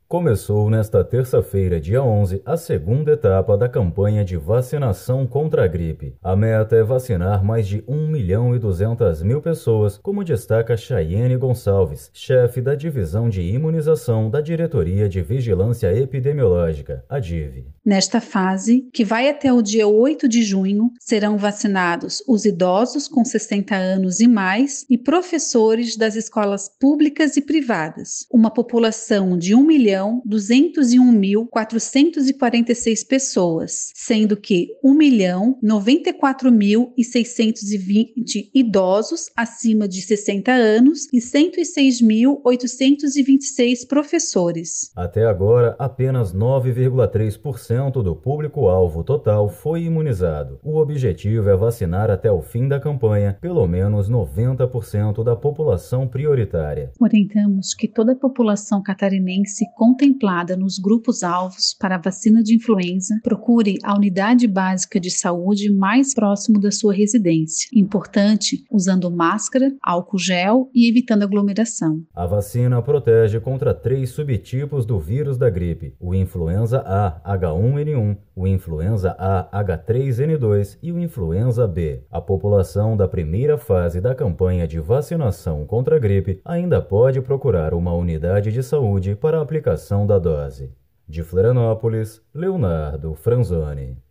Começou nesta terça-feira, dia 11, a segunda etapa da campanha de vacinação contra a gripe. A meta é vacinar mais de 1.200.000 pessoas, como destaca Chayene Gonçalves, chefe da Divisão de Imunização da Diretoria de Vigilância Epidemiológica, a DIV. Nesta fase, que vai até o dia 8 de junho, serão vacinados os idosos com 60 anos e mais e professores das escolas públicas e privadas. Uma população de 1.201.446 pessoas, sendo que 1.094.620 idosos acima de 60 anos e 106.826 professores. Até agora, apenas 9,3% do público-alvo total foi imunizado. O objetivo é vacinar até o fim da campanha pelo menos 90% da população prioritária. Orientamos que toda a população catarinense contemplada nos grupos-alvos para a vacina de influenza procure a unidade básica de saúde mais próximo da sua residência. Importante, usando máscara, álcool gel e evitando aglomeração. A vacina protege contra 3 subtipos do vírus da gripe: o influenza A H1N1, o influenza A H3N2 e o influenza B. A população da primeira fase da campanha de vacinação contra a gripe ainda pode procurar uma unidade de saúde para a aplicação da dose. De Florianópolis, Leonardo Franzoni.